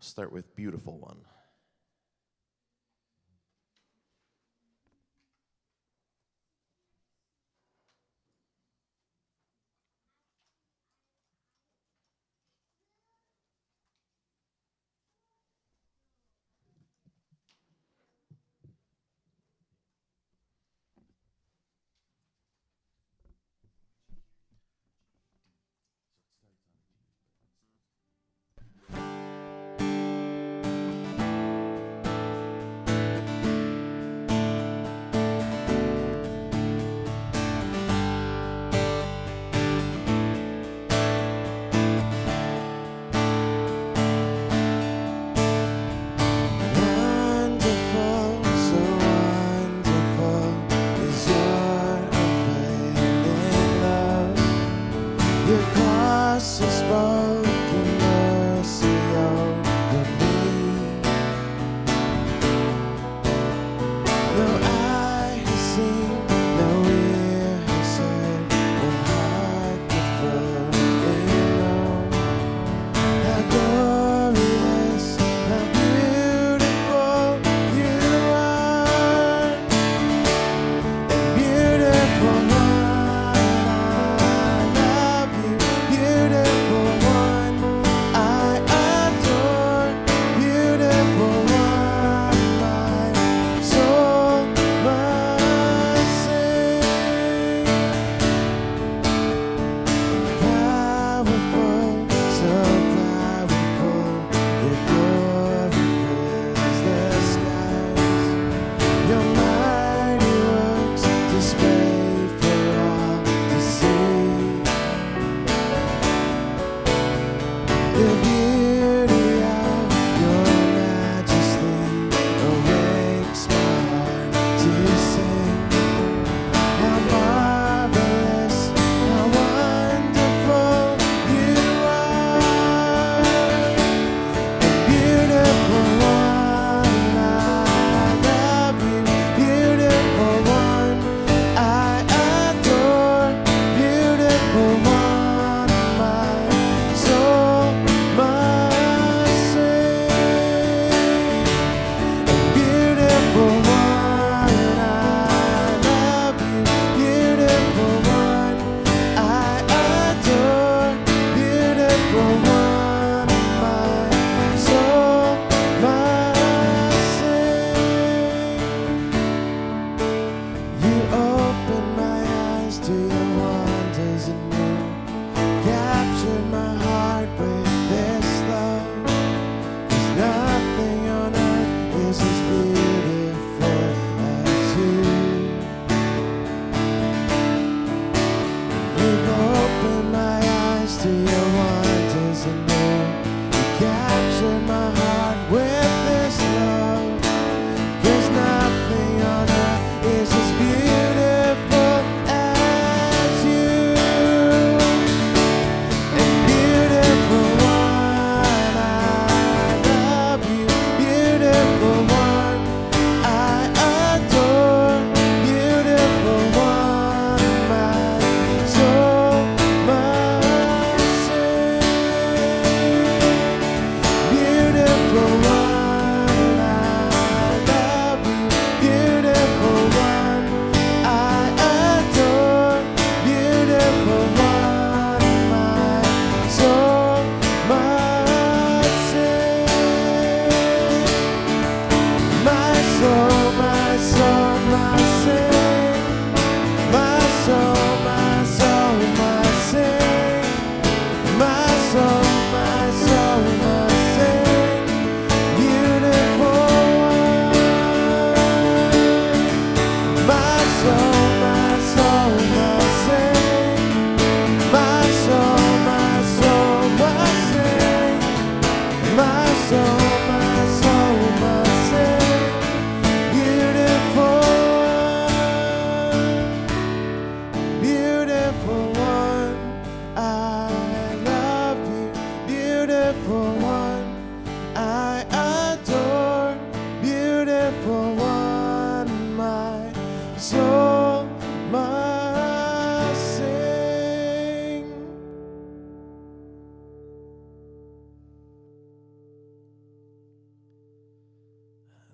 start with Beautiful One.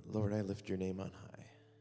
Lord, I lift your name on high.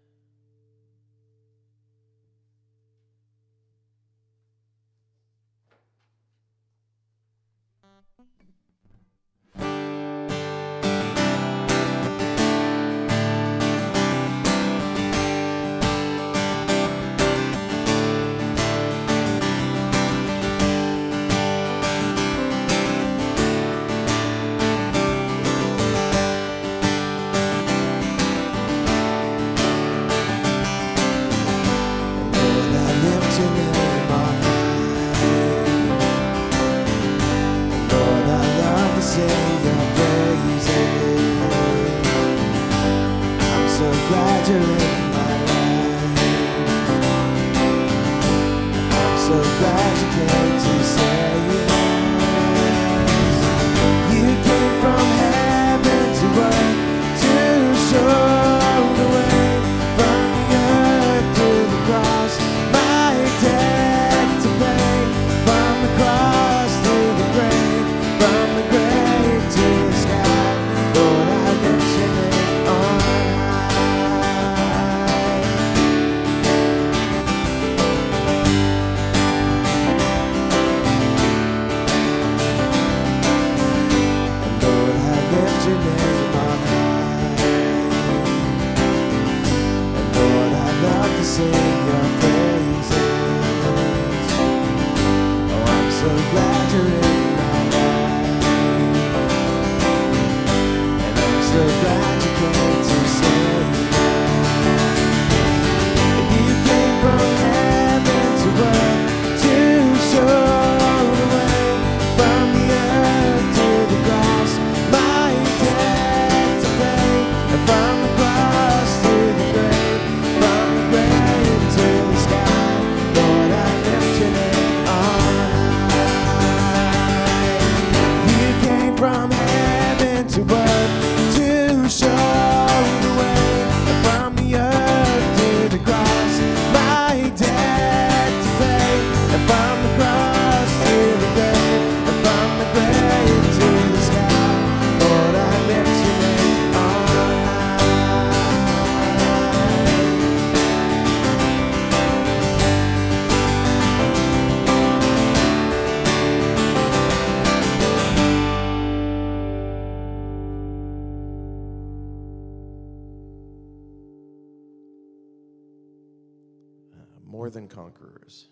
More than conquerors.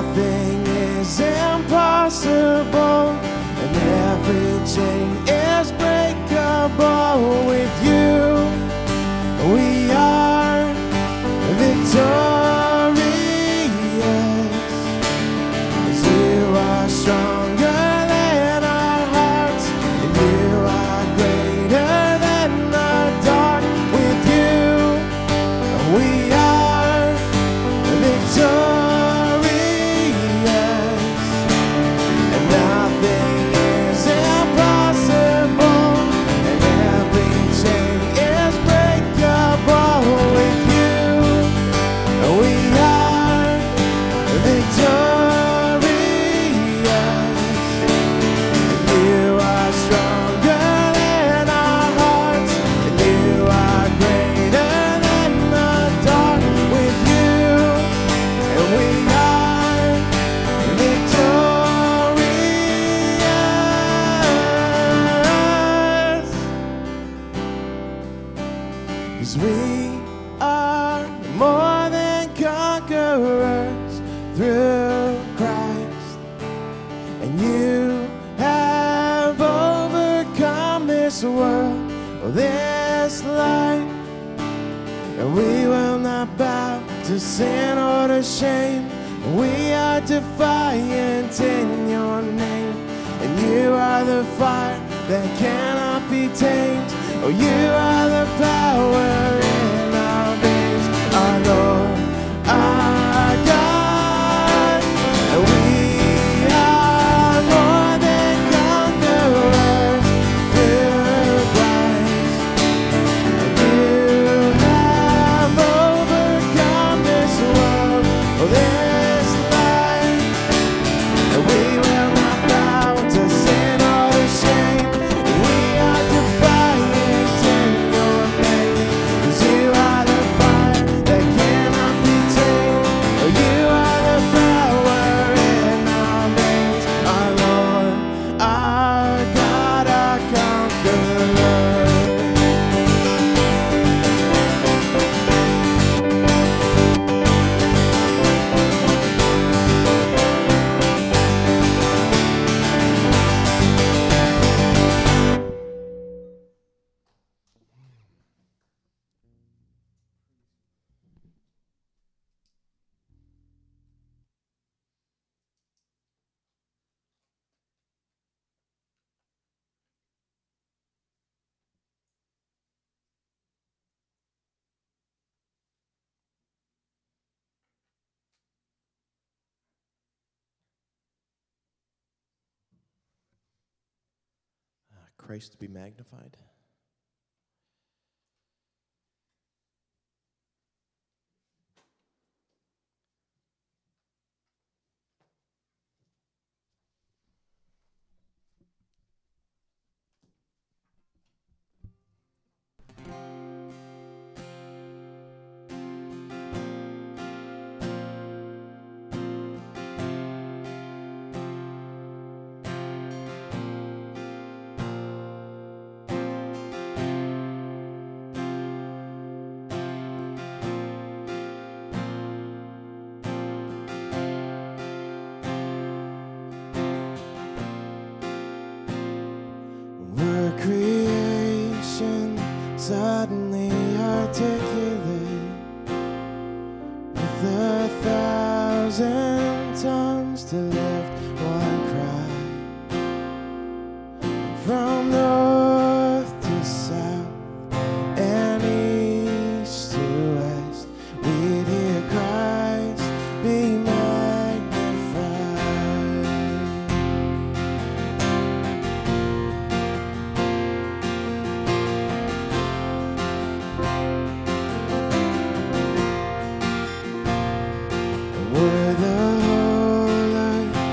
nothing is impossible, and every chain is breakable. With you, we are victorious. 'Cause you are stronger than our hearts, and you are greater than the dark. With you, we are victorious, and nothing is impossible, and every chain is breakable. With you, we are victorious. You are stronger than our hearts, and you are greater than the dark. With you, and we are victorious. 'Cause we are more than conquerors through Christ, and you have overcome this world, this life, and we will not bow to sin or to shame. We are defiant in your name, and you are the fire that cannot be tamed. Oh, you are the power in our veins, our Lord, our God. And we are more than conquerors through Christ. You have overcome this world, this life, and we will not bow to sin or to shame. We are defiant in your name, 'cause you are the fire that cannot be tamed. Oh, you are the power in our veins, our Lord, our God, our conqueror. Christ be magnified. We're creation suddenly articulate with 1,000 tongues to lift one cry. From north to south and east to west, we'd hear Christ be magnified. We're the whole earth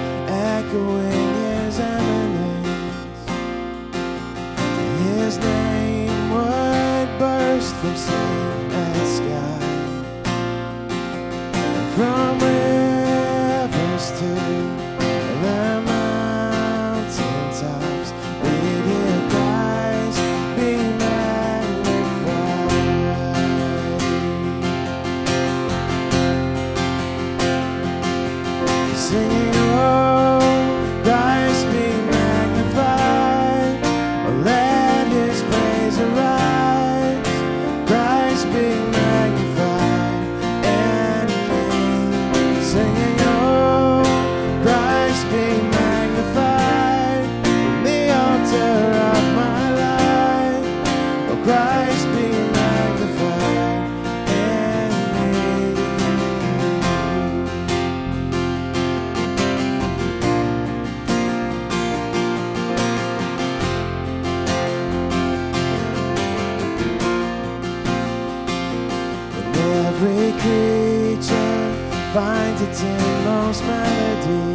singing, oh, Christ be magnified. Oh, let his praise arise. Christ be magnified. And me, singing, oh, Christ be magnified. From the altar of my life, oh, Christ be magnified. And me. Every creature finds its inmost melody,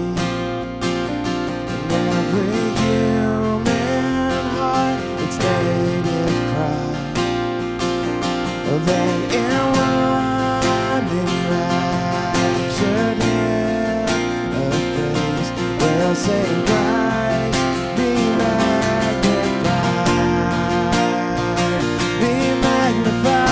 and every human heart its native cry. Oh, then in one enraptured hymn of praise, we'll sing, Christ be magnified, be magnified.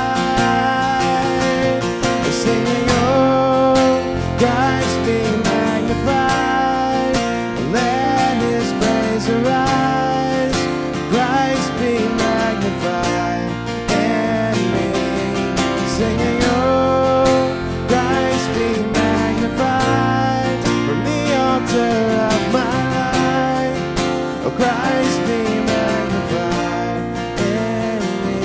Singing, oh, Christ be magnified. Let his praise arise. Christ be magnified. And me, singing, oh, Christ be magnified. From the altar of my life, oh, Christ be magnified. And me.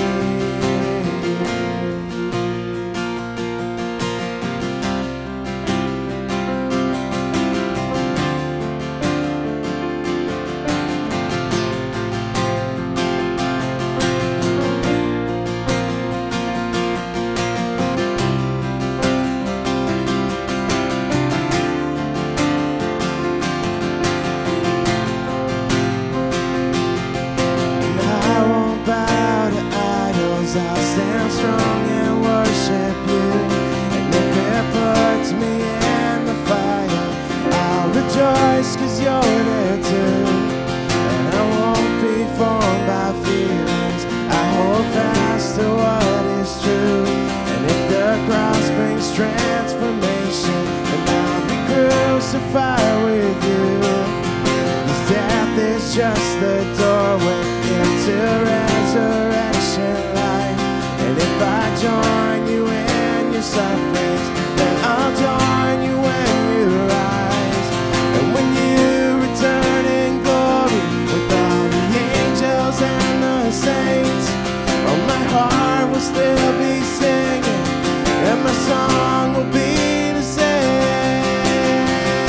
I'll stand strong and worship you. And if it puts me in the fire, I'll rejoice 'cause you're there too. And I won't be formed by feelings. I hold fast to what is true. And if the cross brings transformation, then I'll be crucified with you. 'Cause death is just the doorway into resurrection life. And if I join you in your sufferings, then I'll join you when you rise. And when you return in glory with all the angels and the saints, oh, my heart will still be singing, and my song will be the same.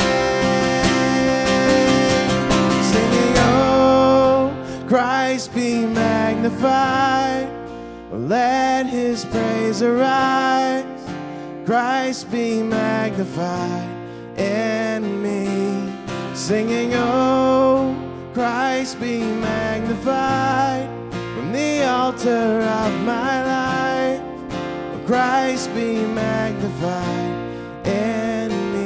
Singing, oh, Christ be magnified. Let his praise arise. Christ be magnified in me. Singing, oh, Christ be magnified. From the altar of my life, oh, Christ be magnified in me.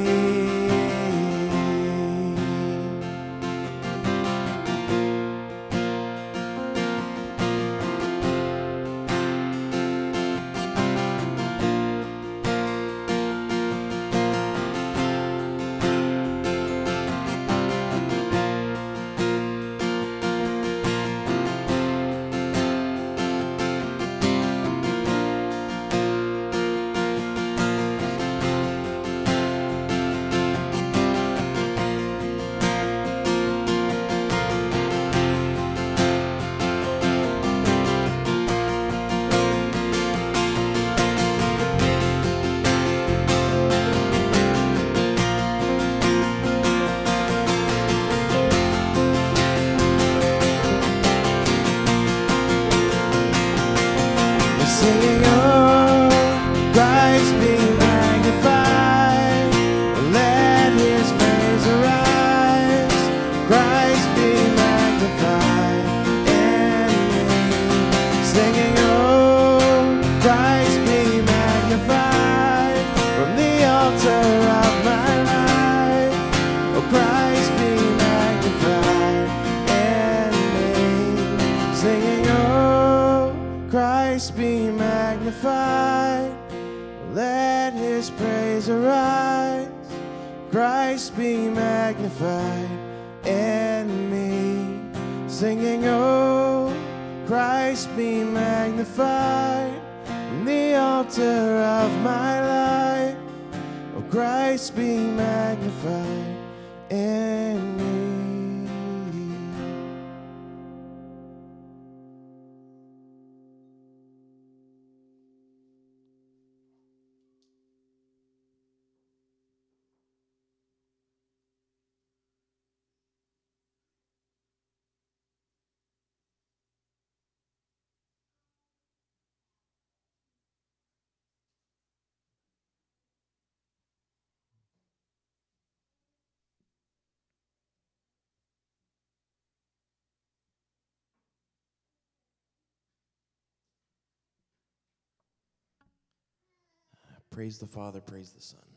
Singing, oh, Christ be magnified. Let his praise arise. Christ be magnified in me. Singing, oh, Christ be magnified. From the altar of my life, oh, Christ be magnified in me. Singing, oh, Christ be magnified. Let his praise arise. Christ be magnified in me. Singing, oh, Christ be magnified from the altar of my life. Oh, Christ be magnified in me. Praise the Father, praise the Son.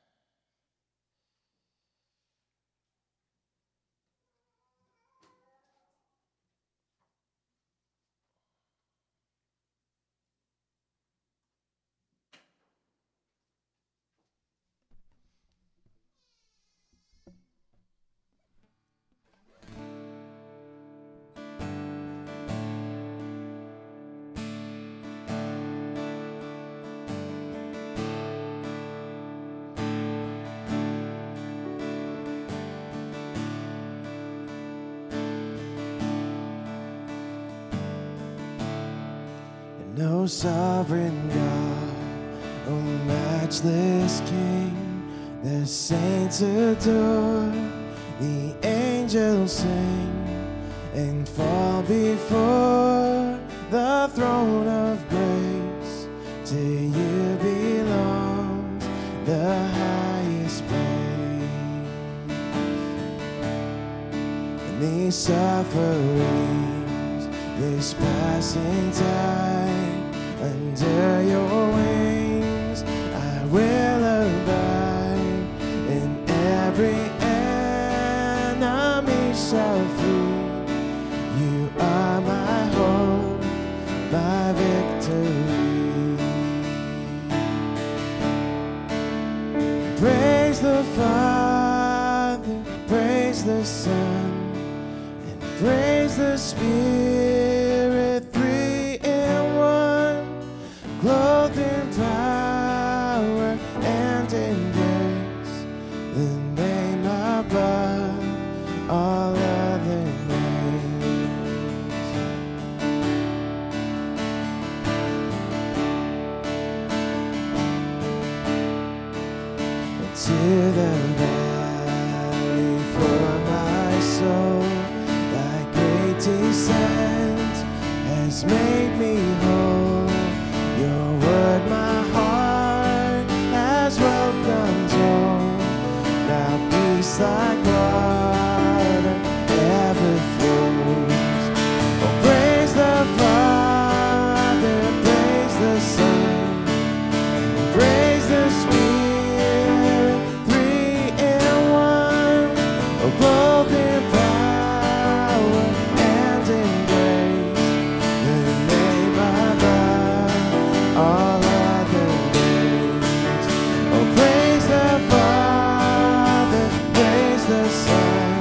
No sovereign God, oh matchless King, the saints adore, the angels sing and fall before the throne of grace. To you belongs the highest praise. And these sufferings, this passing time, under your wings I will abide, and every enemy shall flee. You are my hope, my victory. Praise the Father, praise the Son, and praise the Spirit, three in one, clothed in power and in grace, the name above all other names. To the valley for my soul, thy great descent has made me whole. Your word my heart has welcomed home. Now peace like water ever flows. Oh, praise the Father, praise the Son, and praise the Spirit, three in one. Oh, clothed in power and in grace, the name above all other names. Oh, praise the Father, praise the Son,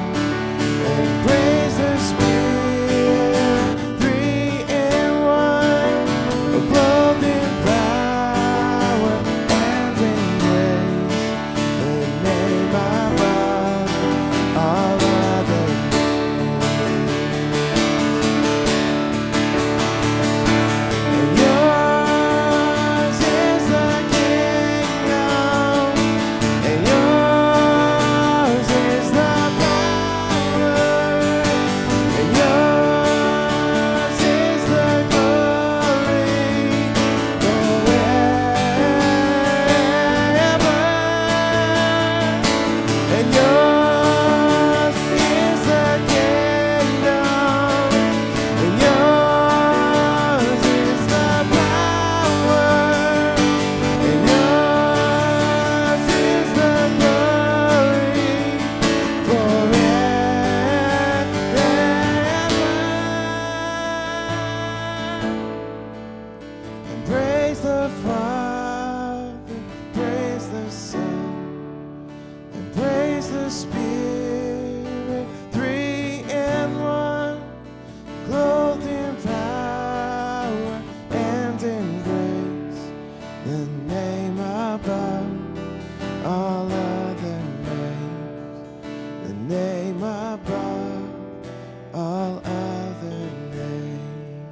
the Spirit, three in one, clothed in power and in grace, the name above all other names, the name above all other names.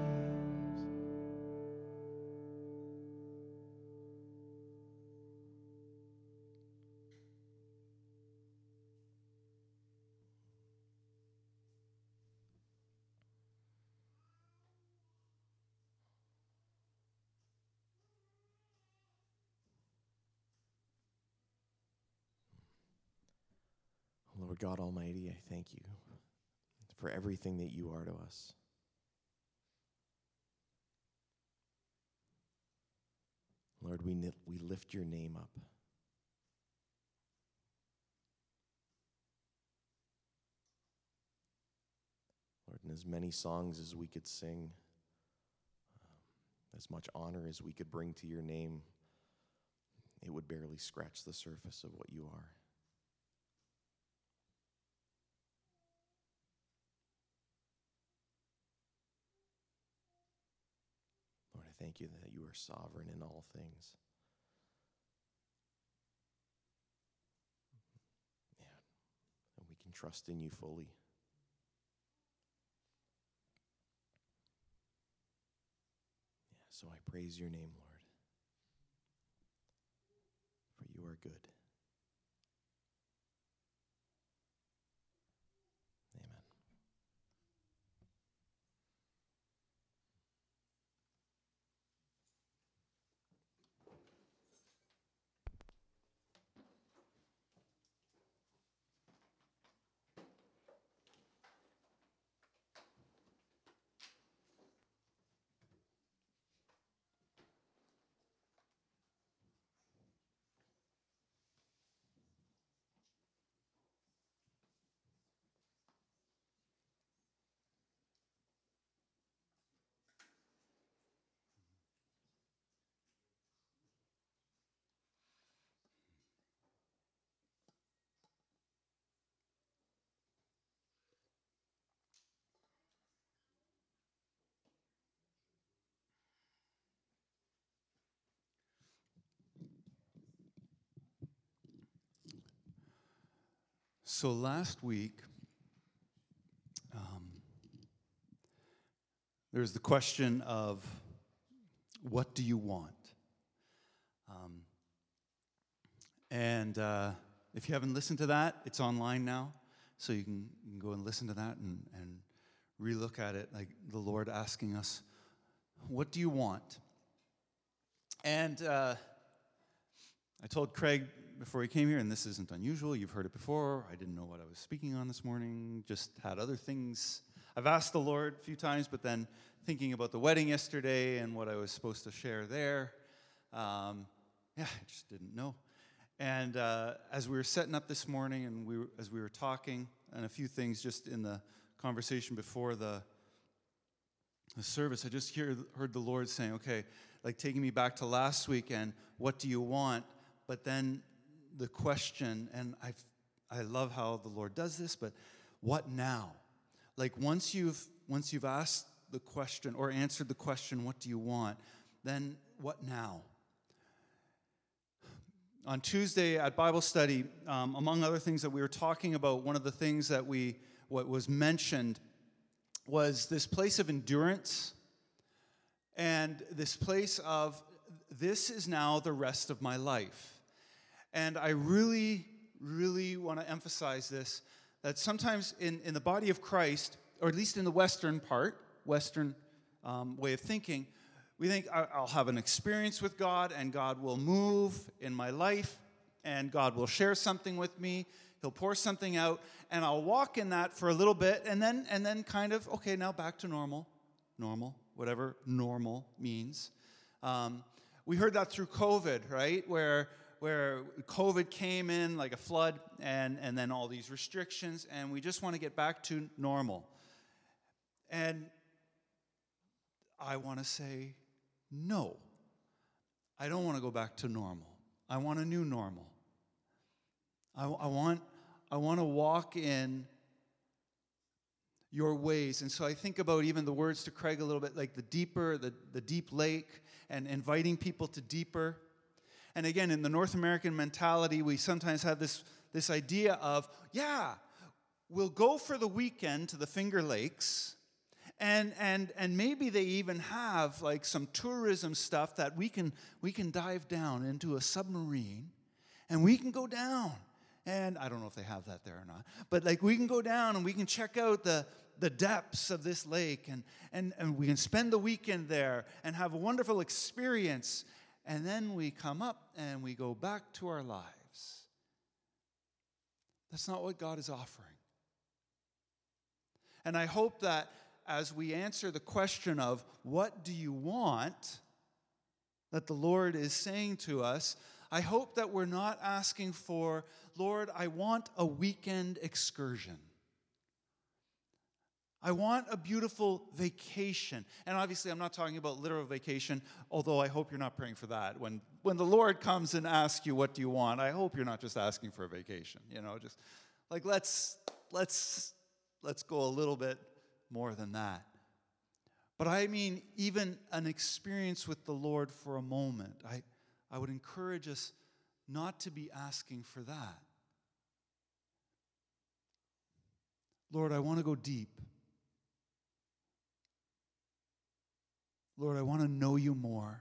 Lord God Almighty, I thank you for everything that you are to us. Lord, we lift your name up. Lord, in as many songs as we could sing, as much honor as we could bring to your name, it would barely scratch the surface of what you are. Lord, I thank you that you are sovereign in all things. Yeah, and we can trust in you fully. Yeah, so I praise your name, Lord, for you are good. Amen. So last week, there was the question of, what do you want? If you haven't listened to that, it's online now, so you can go and listen to that and relook at it, like the Lord asking us, what do you want? And I told Craig before he came here, and this isn't unusual, you've heard it before, I didn't know what I was speaking on this morning, just had other things. I've asked the Lord a few times, but then thinking about the wedding yesterday and what I was supposed to share there, I just didn't know. And as we were setting up this morning and as we were talking, and a few things just in the conversation before the service, I just heard the Lord saying, okay, like taking me back to last week and what do you want? But then the question, and I love how the Lord does this, but what now? Like once you've asked the question or answered the question, what do you want? Then what now? On Tuesday at Bible study, among other things that we were talking about, one of the things that what was mentioned was this place of endurance and this place of, this is now the rest of my life. And I really, really want to emphasize this, that sometimes in the body of Christ, or at least in the Western way of thinking, we think I'll have an experience with God and God will move in my life and God will share something with me. He'll pour something out and I'll walk in that for a little bit and then kind of, okay, now back to normal, whatever normal means. We heard that through COVID, right? Where COVID came in like a flood and then all these restrictions and we just want to get back to normal. And I want to say, no, I don't want to go back to normal. I want a new normal. I want to walk in your ways. And so I think about even the words to Craig a little bit, like the deep lake, and inviting people to deeper. And again, in the North American mentality, we sometimes have this idea of, yeah, we'll go for the weekend to the Finger Lakes, and maybe they even have like some tourism stuff that we can dive down into a submarine, and we can go down. And I don't know if they have that there or not, but like we can go down and we can check out the depths of this lake, and we can spend the weekend there and have a wonderful experience. And then we come up and we go back to our lives. That's not what God is offering. And I hope that as we answer the question of what do you want, that the Lord is saying to us, I hope that we're not asking for, Lord, I want a weekend excursion. I want a beautiful vacation. And obviously, I'm not talking about literal vacation, although I hope you're not praying for that. When the Lord comes and asks you, what do you want? I hope you're not just asking for a vacation. Just like let's go a little bit more than that. But I mean, even an experience with the Lord for a moment. I would encourage us not to be asking for that. Lord, I want to go deep. Lord, I want to know you more.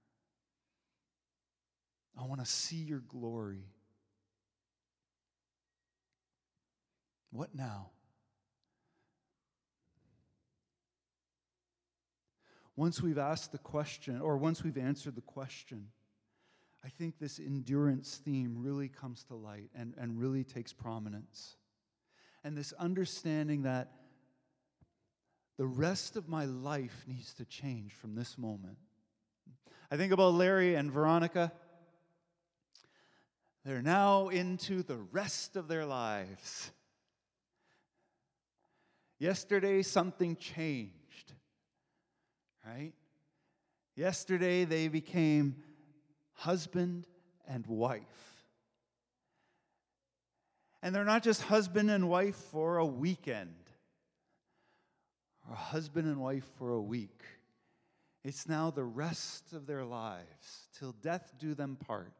I want to see your glory. What now? Once we've asked the question, or once we've answered the question, I think this endurance theme really comes to light and really takes prominence. And this understanding that the rest of my life needs to change from this moment. I think about Larry and Veronica. They're now into the rest of their lives. Yesterday, something changed, right? Yesterday, they became husband and wife. And they're not just husband and wife for a weekend, or husband and wife for a week. It's now the rest of their lives, till death do them part.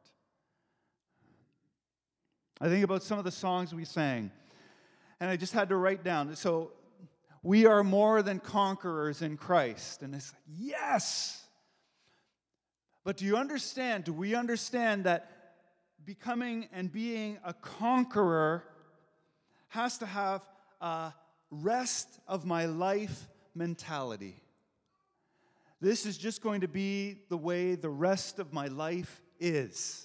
I think about some of the songs we sang, and I just had to write down. So, we are more than conquerors in Christ. And it's like, yes! But do we understand that becoming and being a conqueror has to have a rest of my life mentality? This is just going to be the way the rest of my life is.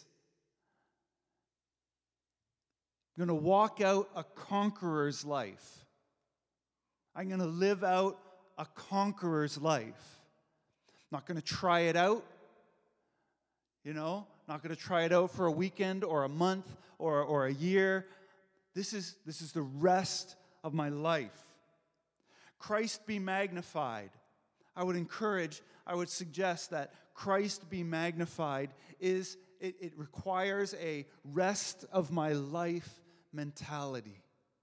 I'm going to walk out a conqueror's life. I'm going to live out a conqueror's life. I'm not going to try it out. Not going to try it out for a weekend or a month or a year. This is the rest of my life. Christ be magnified. I would suggest that Christ be magnified it requires a rest of my life mentality.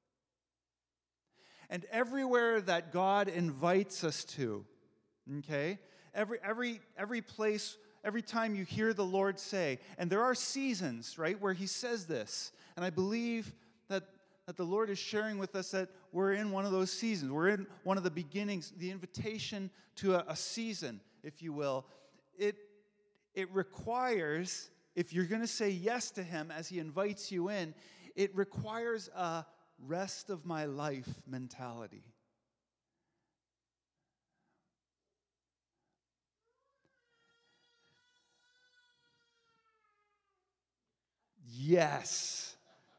And everywhere that God invites us to, okay, every place, every time you hear the Lord say, and there are seasons, right, where he says this, and I believe that the Lord is sharing with us that we're in one of those seasons. We're in one of the beginnings, the invitation to a season, if you will. It requires, if you're going to say yes to him as he invites you in, it requires a rest of my life mentality. Yes.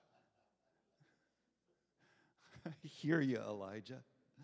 I hear you, Elijah.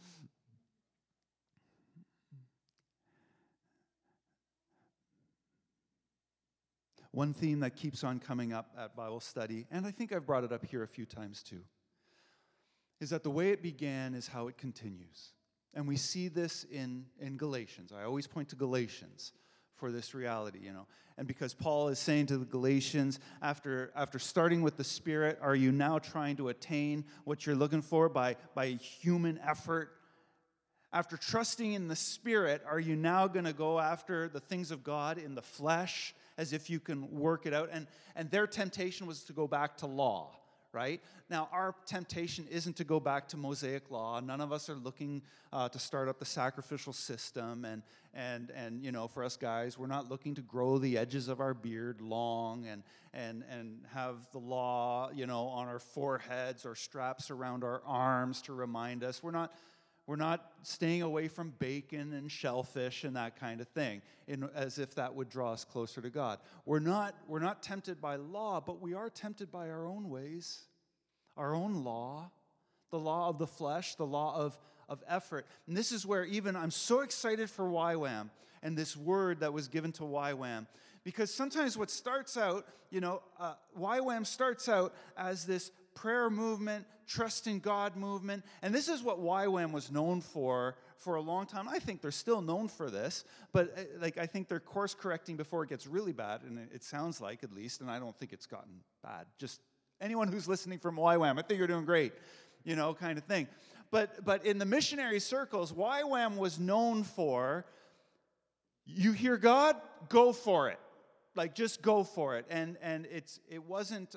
One theme that keeps on coming up at Bible study, and I think I've brought it up here a few times too, is that the way it began is how it continues. And we see this in Galatians. I always point to Galatians. for this reality, And because Paul is saying to the Galatians, after starting with the Spirit, are you now trying to attain what you're looking for by human effort? After trusting in the Spirit, are you now going to go after the things of God in the flesh as if you can work it out? And their temptation was to go back to law, right? Now, our temptation isn't to go back to Mosaic law. None of us are looking to start up the sacrificial system. And for us guys, we're not looking to grow the edges of our beard long and have the law, on our foreheads or straps around our arms to remind us. We're not staying away from bacon and shellfish and that kind of thing, as if that would draw us closer to God. We're not tempted by law, but we are tempted by our own ways, our own law, the law of the flesh, the law of effort. And this is where even I'm so excited for YWAM and this word that was given to YWAM. Because sometimes what starts out, YWAM starts out as this prayer movement, trust in God movement. And this is what YWAM was known for a long time. I think they're still known for this, but I think they're course correcting before it gets really bad, and it sounds like, at least, and I don't think it's gotten bad. Just anyone who's listening from YWAM, I think you're doing great, kind of thing. But in the missionary circles, YWAM was known for, you hear God, go for it. Just go for it. And it wasn't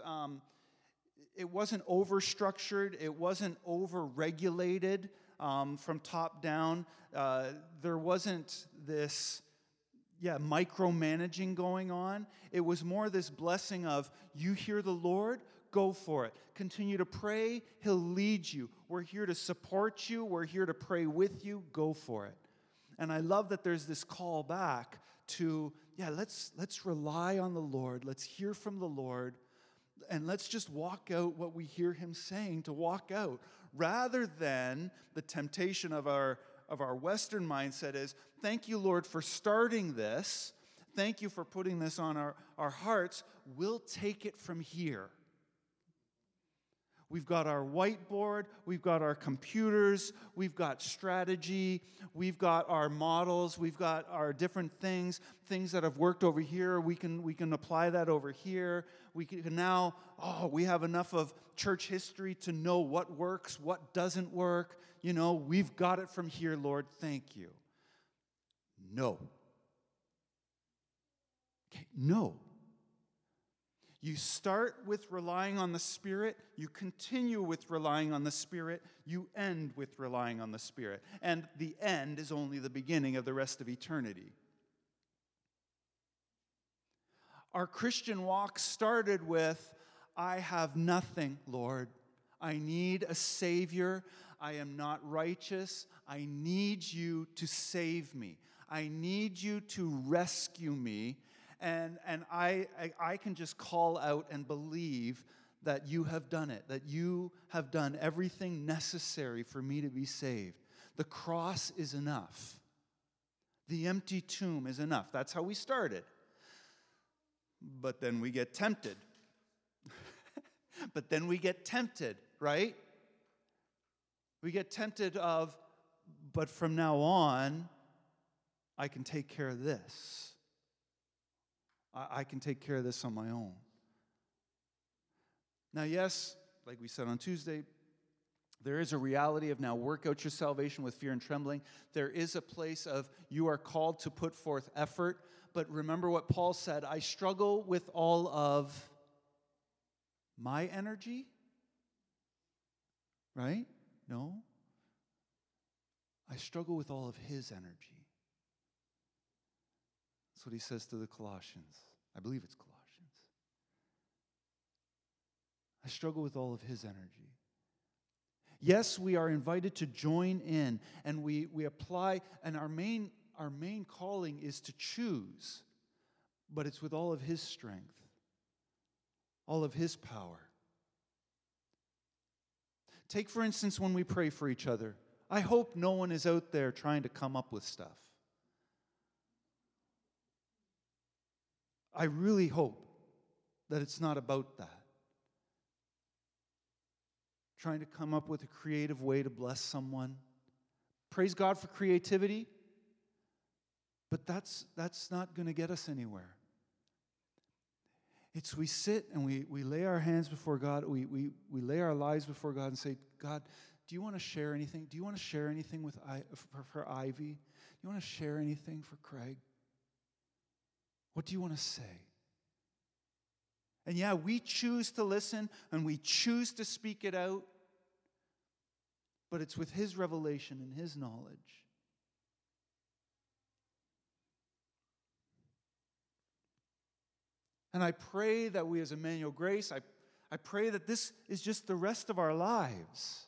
over-structured. It wasn't over-regulated from top down. There wasn't this, micromanaging going on. It was more this blessing of, you hear the Lord, go for it. Continue to pray. He'll lead you. We're here to support you. We're here to pray with you. Go for it. And I love that there's this call back to, let's rely on the Lord. Let's hear from the Lord. And let's just walk out what we hear him saying to walk out, rather than the temptation of our Western mindset is, thank you, Lord, for starting this. Thank you for putting this on our hearts. We'll take it from here. We've got our whiteboard, we've got our computers, we've got strategy, we've got our models, we've got our different things that have worked over here. We can apply that over here. We can now, we have enough of church history to know what works, what doesn't work. We've got it from here, Lord. Thank you. No. Okay, no. You start with relying on the Spirit, you continue with relying on the Spirit, you end with relying on the Spirit. And the end is only the beginning of the rest of eternity. Our Christian walk started with, I have nothing, Lord. I need a Savior. I am not righteous. I need you to save me. I need you to rescue me. And I can just call out and believe that you have done it, that you have done everything necessary for me to be saved. The cross is enough. The empty tomb is enough. That's how we started. But then we get tempted. Right? We get tempted of, but from now on, I can take care of this. I can take care of this on my own. Now, yes, like we said on Tuesday, there is a reality of now work out your salvation with fear and trembling. There is a place of you are called to put forth effort. But remember what Paul said, I struggle with all of my energy. Right? No. I struggle with all of his energy. That's what he says to the Colossians. I believe it's Colossians. I struggle with all of his energy. Yes, we are invited to join in, and we apply, and our main calling is to choose, but it's with all of his strength, all of his power. Take, for instance, when we pray for each other. I hope no one is out there trying to come up with stuff. I really hope that it's not about that. Trying to come up with a creative way to bless someone. Praise God for creativity. But that's not going to get us anywhere. It's we sit and we lay our hands before God, we lay our lives before God and say, God, do you want to share anything? Do you want to share anything for Ivy? Do you want to share anything for Craig? What do you want to say? And yeah, we choose to listen and we choose to speak it out, but it's with His revelation and His knowledge. And I pray that we as Emmanuel Grace, I pray that this is just the rest of our lives.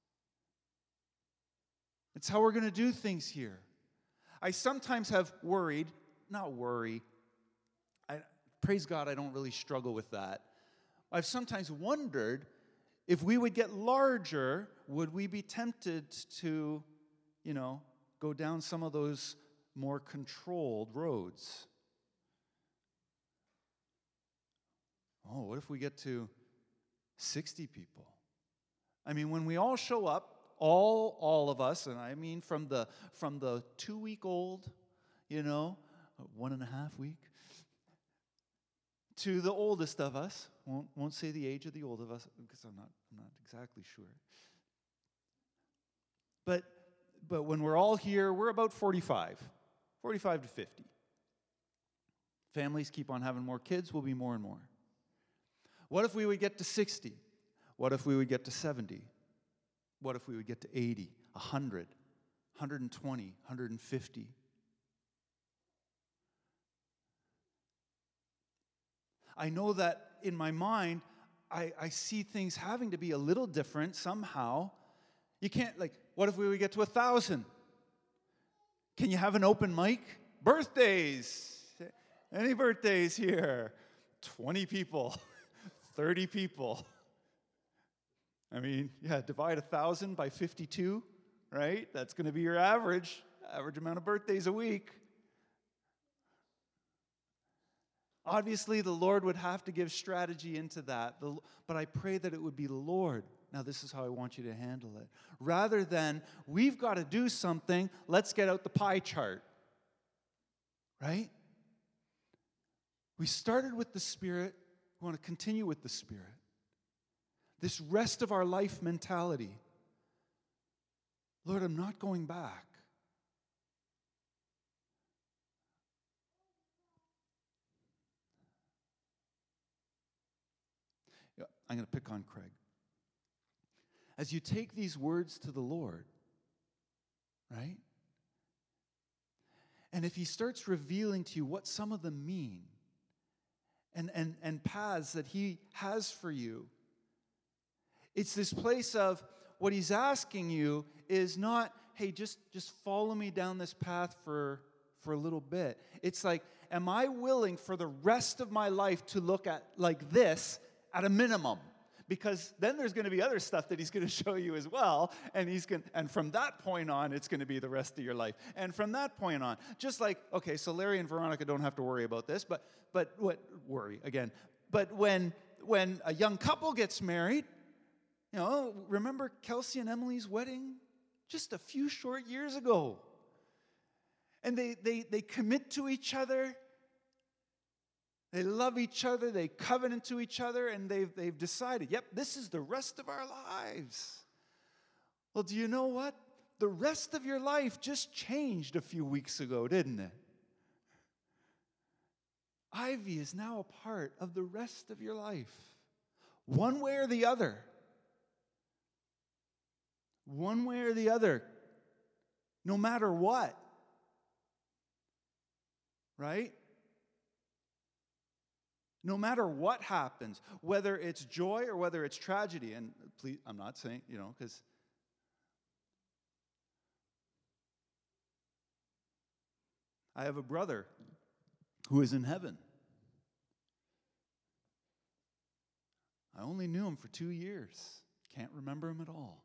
It's how we're going to do things here. I sometimes have worried, not worry, praise God, I don't really struggle with that. I've sometimes wondered if we would get larger, would we be tempted to, go down some of those more controlled roads? Oh, what if we get to 60 people? I mean, when we all show up, all of us, and I mean from the 2-week-old, 1.5 week, to the oldest of us. Won't say the age of the old of us because I'm not exactly sure. But when we're all here, we're about 45 to 50. Families keep on having more kids, will be more and more. What if we would get to 60? What if we would get to 70? What if we would get to 80, 100, 120, 150? I know that in my mind, I see things having to be a little different somehow. You can't, what if we would get to 1,000? Can you have an open mic? Birthdays! Any birthdays here? 20 people, 30 people. I mean, divide 1,000 by 52, right? That's going to be your average amount of birthdays a week. Obviously, the Lord would have to give strategy into that, but I pray that it would be the Lord. Now, this is how I want you to handle it. Rather than, we've got to do something, let's get out the pie chart. Right? We started with the Spirit, we want to continue with the Spirit. This rest of our life mentality. Lord, I'm not going back. I'm going to pick on Craig. As you take these words to the Lord, right? And if He starts revealing to you what some of them mean and paths that He has for you, it's this place of what He's asking you is not, hey, just follow me down this path for a little bit. It's like, am I willing for the rest of my life to look at like this at a minimum? Because then there's going to be other stuff that He's going to show you as well, and from that point on, it's going to be the rest of your life. And from that point on, just like, okay, so Larry and Veronica don't have to worry about this, but what worry again? But when a young couple gets married, remember Kelsey and Emily's wedding just a few short years ago, and they commit to each other. They love each other, they covenant to each other, and they've decided, yep, this is the rest of our lives. Well, do you know what? The rest of your life just changed a few weeks ago, didn't it? Ivy is now a part of the rest of your life. One way or the other. One way or the other. No matter what. Right? No matter what happens, whether it's joy or whether it's tragedy, and please, I'm not saying, because I have a brother who is in heaven. I only knew him for 2 years. Can't remember him at all.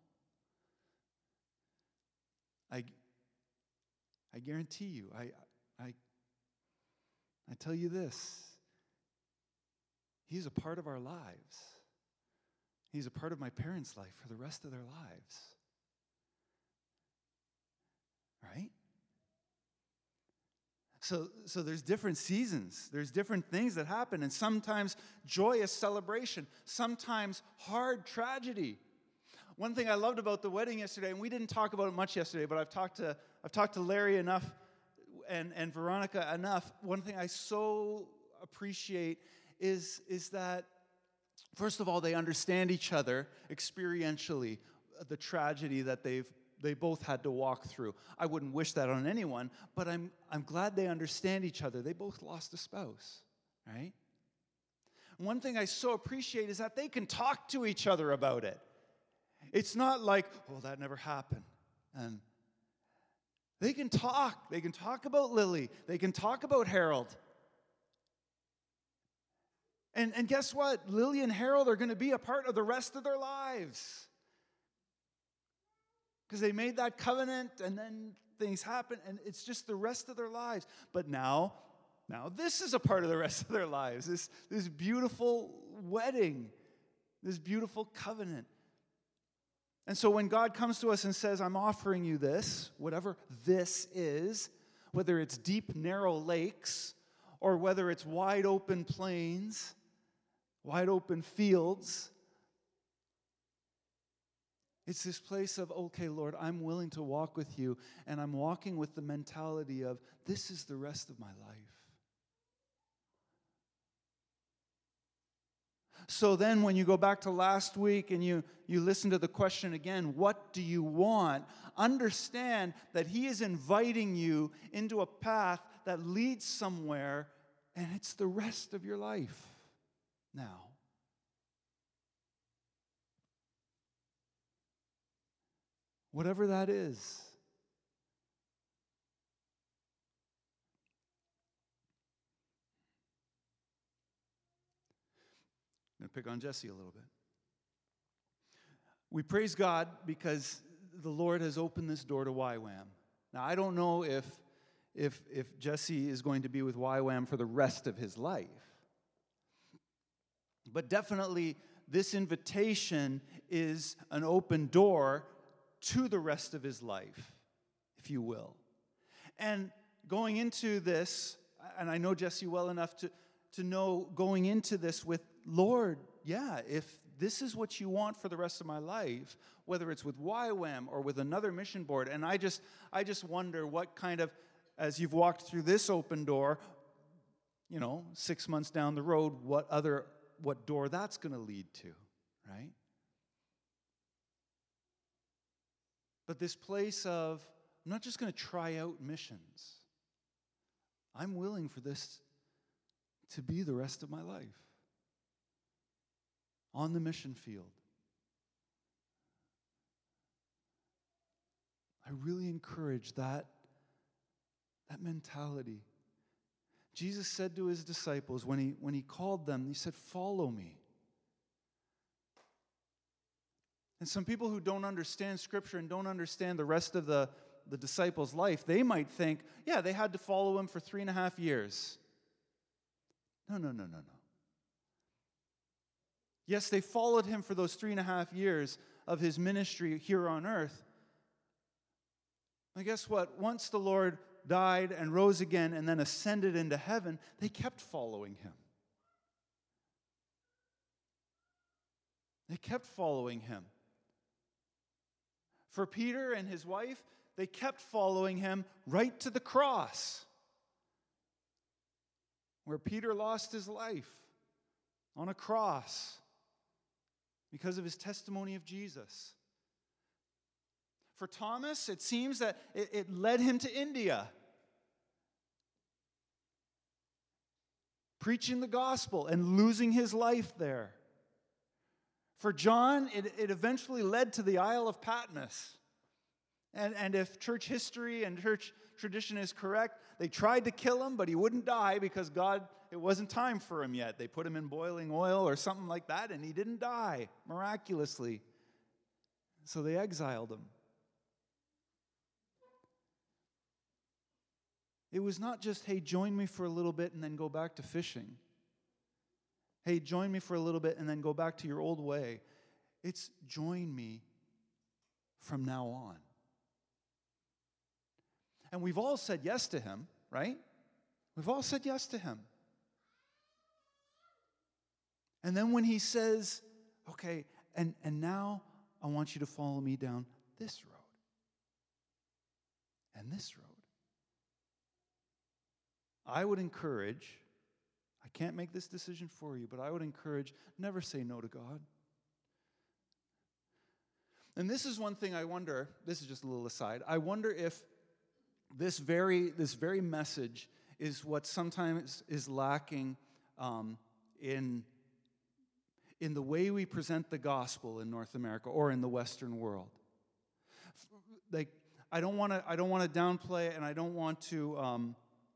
I guarantee you, I tell you this. He's a part of our lives. He's a part of my parents' life for the rest of their lives. Right? So there's different seasons. There's different things that happen. And sometimes joyous celebration. Sometimes hard tragedy. One thing I loved about the wedding yesterday, and we didn't talk about it much yesterday, but I've talked to Larry enough and Veronica enough. One thing I so appreciate is that, first of all, they understand each other experientially, the tragedy that they both had to walk through. I wouldn't wish that on anyone, but I'm glad they understand each other. They both lost a spouse, right? One thing I so appreciate is that they can talk to each other about it. It's not like, oh, that never happened. And they can talk. They can talk about Lily. They can talk about Harold. And guess what? Lily and Harold are going to be a part of the rest of their lives. Because they made that covenant, and then things happen, and it's just the rest of their lives. But now this is a part of the rest of their lives. This beautiful wedding, this beautiful covenant. And so when God comes to us and says, I'm offering you this, whatever this is, whether it's deep, narrow lakes, or whether it's wide open plains, wide open fields, it's this place of, okay, Lord, I'm willing to walk with you, and I'm walking with the mentality of, this is the rest of my life. So then when you go back to last week and you listen to the question again, what do you want? Understand that he is inviting you into a path that leads somewhere, and it's the rest of your life now. Whatever that is. I'm going to pick on Jesse a little bit. We praise God because the Lord has opened this door to YWAM. Now, I don't know if Jesse is going to be with YWAM for the rest of his life. But definitely, this invitation is an open door to the rest of his life, if you will. And going into this, and I know Jesse well enough to know going into this with, Lord, yeah, if this is what you want for the rest of my life, whether it's with YWAM or with another mission board, and I just wonder what kind of, as you've walked through this open door, 6 months down the road, what door that's going to lead to, right? But this place of, I'm not just going to try out missions. I'm willing for this to be the rest of my life. On the mission field. I really encourage that mentality. Jesus said to his disciples when he called them, he said, follow me. And some people who don't understand Scripture and don't understand the rest of the disciples' life, they might think, yeah, they had to follow him for 3.5 years. No. Yes, they followed him for those 3.5 years of his ministry here on earth. And guess what? Once the Lord died and rose again and then ascended into heaven, they kept following him. They kept following him. For Peter and his wife, they kept following him right to the cross, where Peter lost his life on a cross because of his testimony of Jesus. For Thomas, it seems that it led him to India, preaching the gospel and losing his life there. For John, it eventually led to the Isle of Patmos. And if church history and church tradition is correct, they tried to kill him, but he wouldn't die because it wasn't time for him yet. They put him in boiling oil or something like that, and he didn't die miraculously. So they exiled him. It was not just, hey, join me for a little bit and then go back to fishing. Hey, join me for a little bit and then go back to your old way. It's join me from now on. And we've all said yes to him, right? We've all said yes to him. And then when he says, okay, and now I want you to follow me down this road and this road. I would encourage, I can't make this decision for you, but I would encourage, never say no to God. And this is one thing I wonder, this is just a little aside, I wonder if this very message is what sometimes is lacking in the way we present the gospel in North America or in the Western world. Like, I don't want to downplay, and I don't want to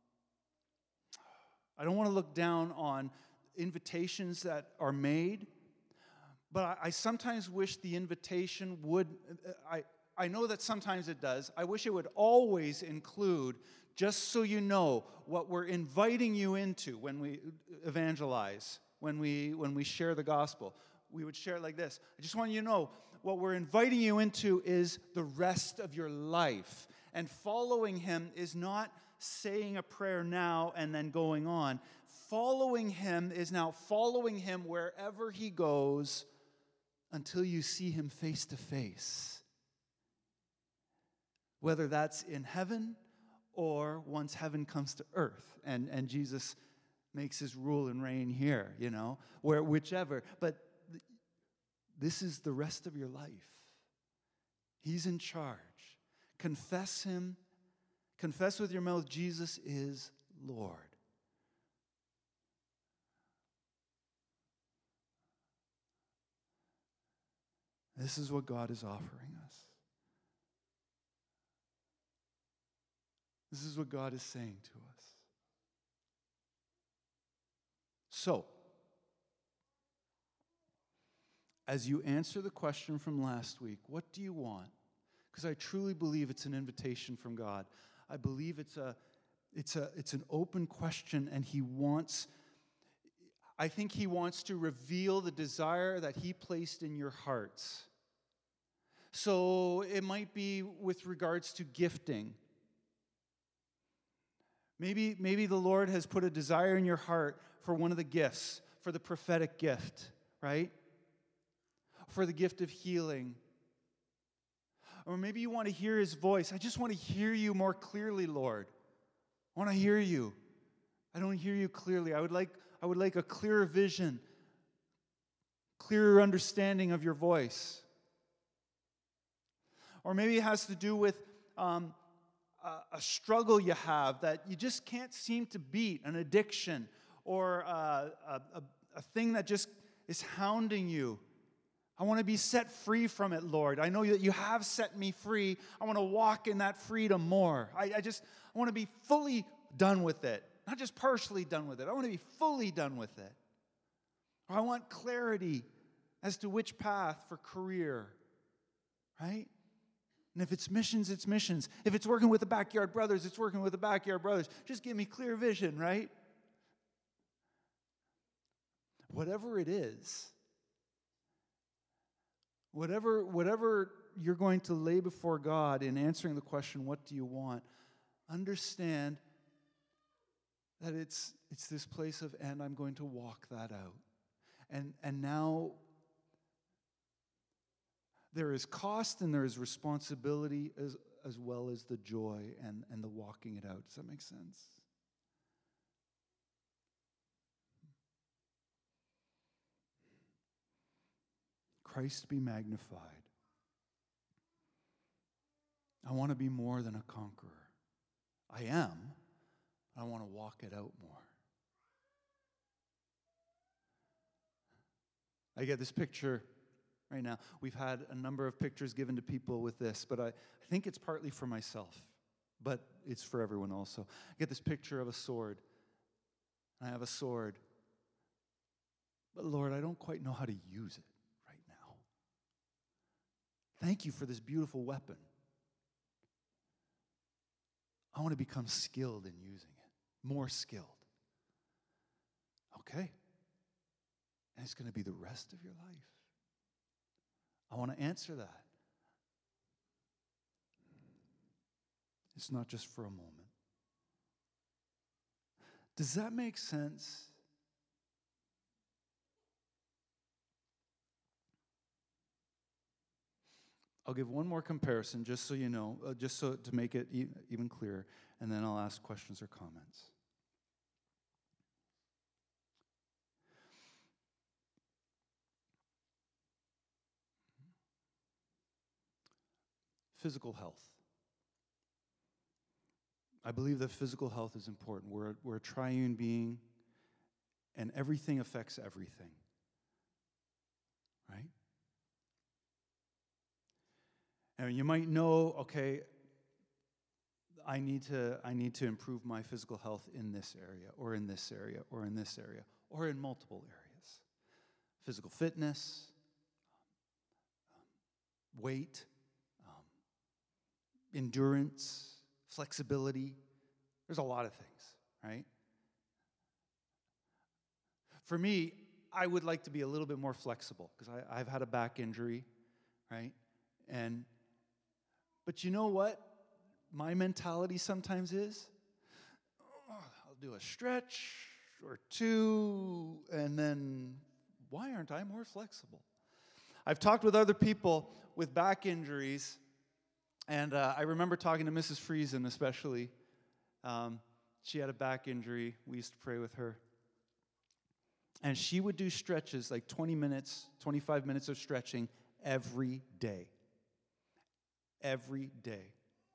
look down on invitations that are made, but I sometimes wish the invitation would, I know that sometimes it does, I wish it would always include, just so you know, what we're inviting you into when we evangelize, when we share the gospel. We would share it like this. I just want you to know, what we're inviting you into is the rest of your life. And following him is not saying a prayer now and then going on. Following him is now following him wherever he goes until you see him face to face. Whether that's in heaven or once heaven comes to earth and Jesus makes his rule and reign here, whichever. But this is the rest of your life. He's in charge. Confess him. Confess with your mouth, Jesus is Lord. This is what God is offering us. This is what God is saying to us. So, as you answer the question from last week, what do you want? Because I truly believe it's an invitation from God. I believe it's an open question, and I think he wants to reveal the desire that he placed in your hearts. So it might be with regards to gifting. Maybe the Lord has put a desire in your heart for one of the gifts, for the prophetic gift, right? For the gift of healing. Or maybe you want to hear his voice. I just want to hear you more clearly, Lord. I want to hear you. I don't hear you clearly. I would like a clearer vision, clearer understanding of your voice. Or maybe it has to do with a struggle you have that you just can't seem to beat, an addiction, or a thing that just is hounding you. I want to be set free from it, Lord. I know that you have set me free. I want to walk in that freedom more. I want to be fully done with it. Not just partially done with it. I want to be fully done with it. Or I want clarity as to which path for career, right? And if it's missions, it's missions. If it's working with the Backyard Brothers, it's working with the Backyard Brothers. Just give me clear vision, right? Whatever it is, whatever you're going to lay before God in answering the question, what do you want? Understand that it's this place of, and I'm going to walk that out. And now there is cost and there is responsibility as well as the joy and the walking it out. Does that make sense? Christ be magnified. I want to be more than a conqueror. I am. I want to walk it out more. I get this picture right now. We've had a number of pictures given to people with this, but I think it's partly for myself, but it's for everyone also. I get this picture of a sword. I have a sword. But Lord, I don't quite know how to use it right now. Thank you for this beautiful weapon. I want to become skilled in using it, more skilled. Okay. And it's going to be the rest of your life. I want to answer that. It's not just for a moment. Does that make sense? I'll give one more comparison just so you know, just so to make it even clearer, and then I'll ask questions or comments. Physical health. I believe that physical health is important. We're a triune being, and everything affects everything. Right? And you might know, okay, I need to improve my physical health in this area, or in this area, or in this area, or in multiple areas. Physical fitness, weight, endurance, flexibility. There's a lot of things, right? For me, I would like to be a little bit more flexible because I've had a back injury, right? But you know what my mentality sometimes is? I'll do a stretch or two, and then why aren't I more flexible? I've talked with other people with back injuries, and I remember talking to Mrs. Friesen especially. She had a back injury. We used to pray with her. And she would do stretches, like 20 minutes, 25 minutes of stretching every day. Every day.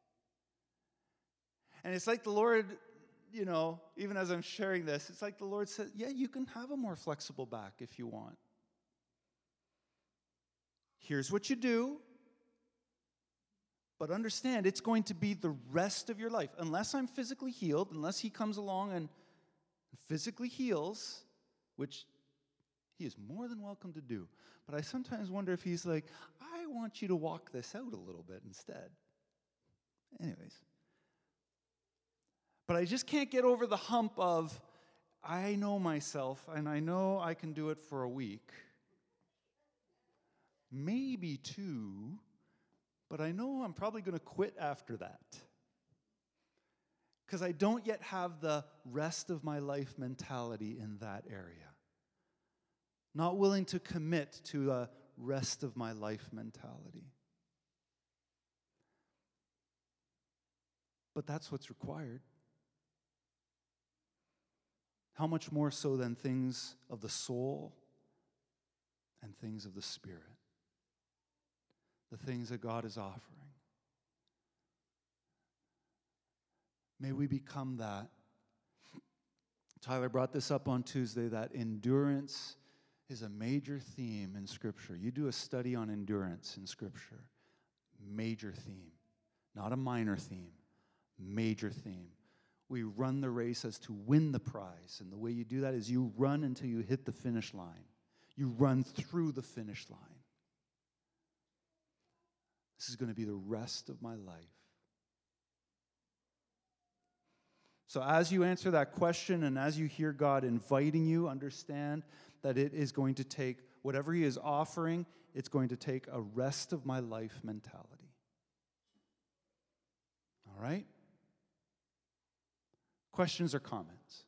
And it's like the Lord, even as I'm sharing this, it's like the Lord said, yeah, you can have a more flexible back if you want. Here's what you do. But understand, it's going to be the rest of your life. Unless I'm physically healed, unless he comes along and physically heals, which he is more than welcome to do. But I sometimes wonder if he's like, I want you to walk this out a little bit instead. Anyways. But I just can't get over the hump of, I know myself, and I know I can do it for a week. Maybe 2. But I know I'm probably going to quit after that. Because I don't yet have the rest of my life mentality in that area. Not willing to commit to a rest of my life mentality. But that's what's required. How much more so than things of the soul and things of the spirit? The things that God is offering. May we become that. Tyler brought this up on Tuesday, that endurance is a major theme in Scripture. You do a study on endurance in Scripture. Major theme. Not a minor theme. Major theme. We run the race as to win the prize. And the way you do that is you run until you hit the finish line. You run through the finish line. This is going to be the rest of my life. So as you answer that question and as you hear God inviting you, understand that it is going to take, whatever he is offering, it's going to take a rest of my life mentality. All right? Questions or comments?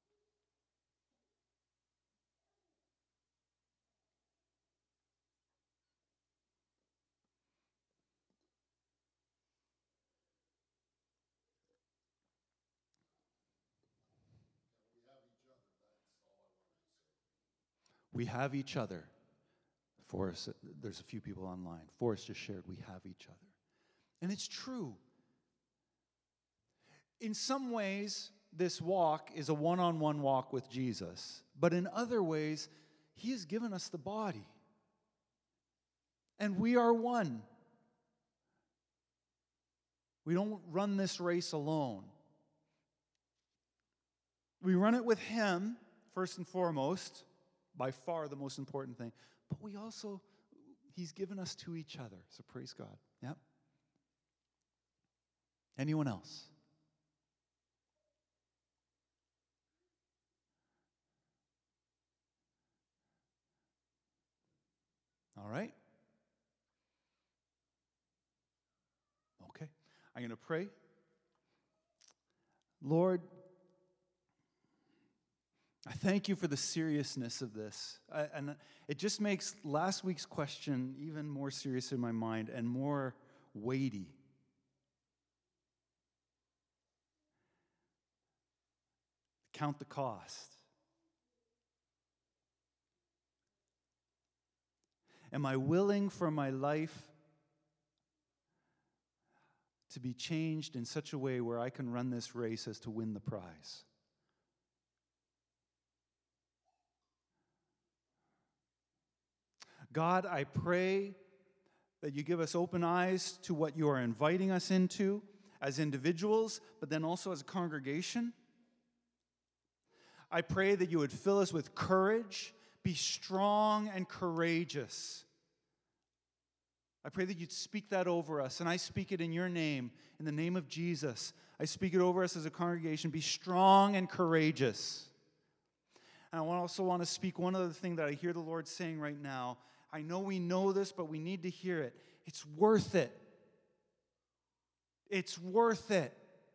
We have each other. Forrest, there's a few people online. Forrest just shared, we have each other. And it's true. In some ways, this walk is a one-on-one walk with Jesus. But in other ways, he has given us the body. And we are one. We don't run this race alone. We run it with him, first and foremost. By far the most important thing. But we also, he's given us to each other. So praise God. Yep. Anyone else? All right. Okay. I'm going to pray. Lord, I thank you for the seriousness of this. And it just makes last week's question even more serious in my mind and more weighty. Count the cost. Am I willing for my life to be changed in such a way where I can run this race as to win the prize? God, I pray that you give us open eyes to what you are inviting us into as individuals, but then also as a congregation. I pray that you would fill us with courage, be strong and courageous. I pray that you'd speak that over us, and I speak it in your name, in the name of Jesus. I speak it over us as a congregation. Be strong and courageous. And I also want to speak one other thing that I hear the Lord saying right now. I know we know this, but we need to hear it. It's worth it. It's worth it.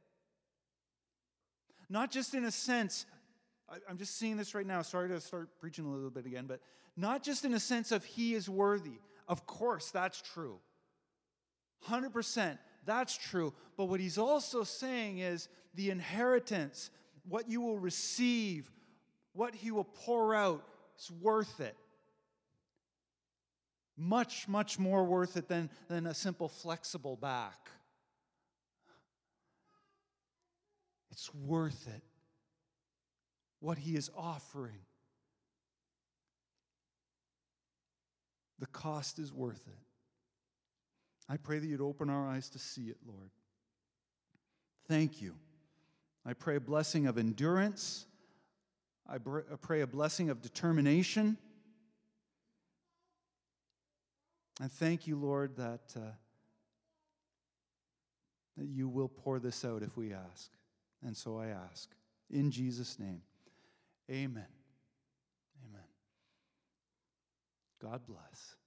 Not just in a sense, I'm just seeing this right now. Sorry to start preaching a little bit again, but not just in a sense of he is worthy. Of course, that's true. 100%, that's true. But what he's also saying is the inheritance, what you will receive, what he will pour out, is worth it. Much, much more worth it than a simple flexible back. It's worth it. What he is offering. The cost is worth it. I pray that you'd open our eyes to see it, Lord. Thank you. I pray a blessing of endurance. I pray a blessing of determination. And thank you, Lord, that you will pour this out if we ask. And so I ask. In Jesus' name, amen. Amen. God bless.